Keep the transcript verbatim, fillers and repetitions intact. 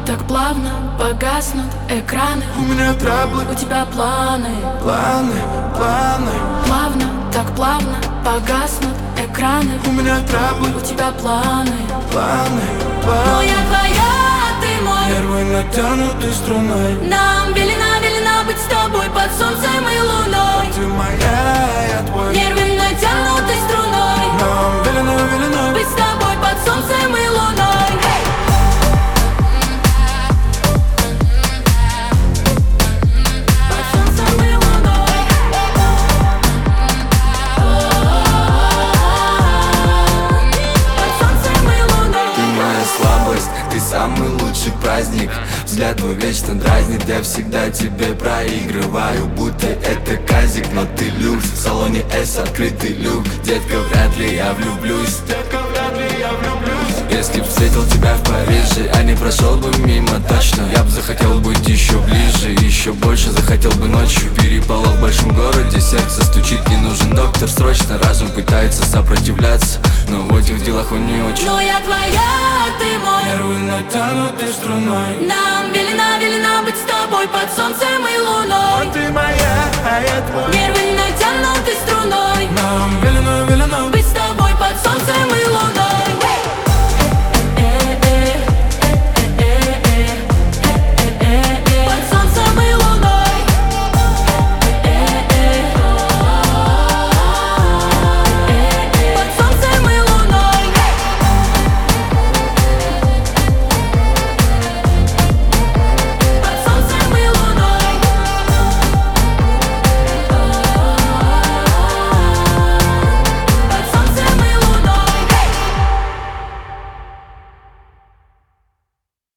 так плавно погаснут экраны. У меня траблы, у тебя планы. Планы, планы. Плавно, так плавно погаснут экраны. У меня траблы, у тебя планы. Планы, планы. Но я твоя, а ты мой. Нервы натянуты струной. Нам велено, велено быть с тобой под солнцем и луной. Ты моя, я твой. Нервы натянуты струной. Нам велено, велено быть с тобой под солнцем и луной. Ты самый лучший праздник. Взгляд твой вечно дразнит. Я всегда тебе проигрываю, будто это казик. Но ты люкс, в салоне S открытый люк. Детка, вряд ли я влюблюсь. Детка, вряд ли я влюблюсь. Если б встретил тебя в Париже, а не прошел бы мимо точно, я б захотел быть еще ближе. Еще больше захотел бы ночью. Переполох в большом городе, сердце стучит, не нужен доктор срочно. Разум пытается сопротивляться, но в этих делах он не очень. Но я твоя, а ты мой. Нервы натянуты струной. Нам велено, велено быть с тобой под солнцем и луной. Но ты моя, а я твой. Нервы натянуты струной. Нам велено, велено быть с тобой под солнцем и луной.